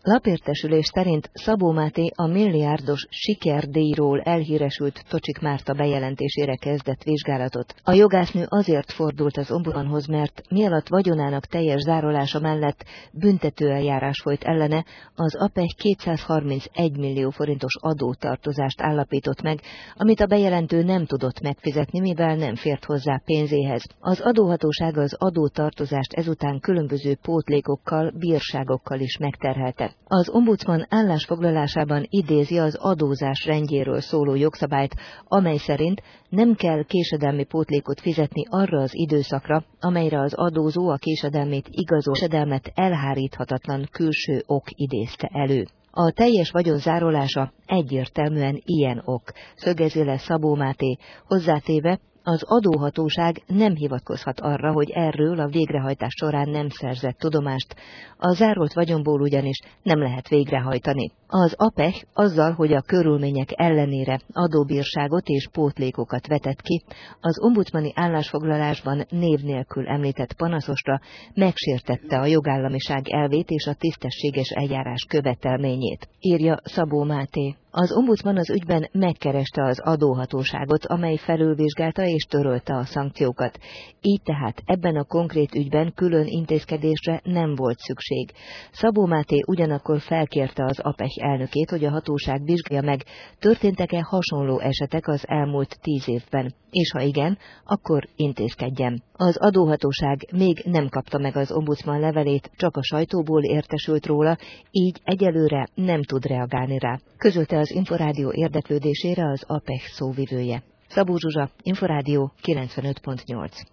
Lapértesülés szerint Szabó Máté a milliárdos sikerdíjról elhíresült Tocsik Márta bejelentésére kezdett vizsgálatot. A jogásznő azért fordult az ombudsmanhoz, mert mielőtt vagyonának teljes zárolása mellett büntetőeljárás folyt ellene, az APEH 231 millió forintos adótartozást állapított meg, amit a bejelentő nem tudott megfizetni, mivel nem fért hozzá pénzéhez. Az adóhatóság az adótartozást ezután különböző pótlékokkal, bírságokkal is megterhelte. Az ombudsman állásfoglalásában idézi az adózás rendjéről szóló jogszabályt, amely szerint nem kell késedelmi pótlékot fizetni arra az időszakra, amelyre az adózó a késedelmét igazoló késedelmet elháríthatatlan külső ok idézte elő. A teljes vagyon zárolása egyértelműen ilyen ok, szögezi le Szabó Máté, hozzátéve, az adóhatóság nem hivatkozhat arra, hogy erről a végrehajtás során nem szerzett tudomást, a zárolt vagyonból ugyanis nem lehet végrehajtani. Az APEH azzal, hogy a körülmények ellenére adóbírságot és pótlékokat vetett ki, az ombudsmani állásfoglalásban név nélkül említett panaszosra megsértette a jogállamiság elvét és a tisztességes eljárás követelményét, írja Szabó Máté. Az ombudsman az ügyben megkereste az adóhatóságot, amely felülvizsgálta és törölte a szankciókat. Így tehát ebben a konkrét ügyben külön intézkedésre nem volt szükség. Szabó Máté ugyanakkor felkérte az APEH elnökét, hogy a hatóság vizsgálja meg, történtek-e hasonló esetek az elmúlt 10 évben, és ha igen, akkor intézkedjen. Az adóhatóság még nem kapta meg az ombudsman levelét, csak a sajtóból értesült róla, így egyelőre nem tud reagálni rá, közölte az Inforádió érdeklődésére az APEH szóvivője. Szabó Zsuzsa, Inforádió 95.8.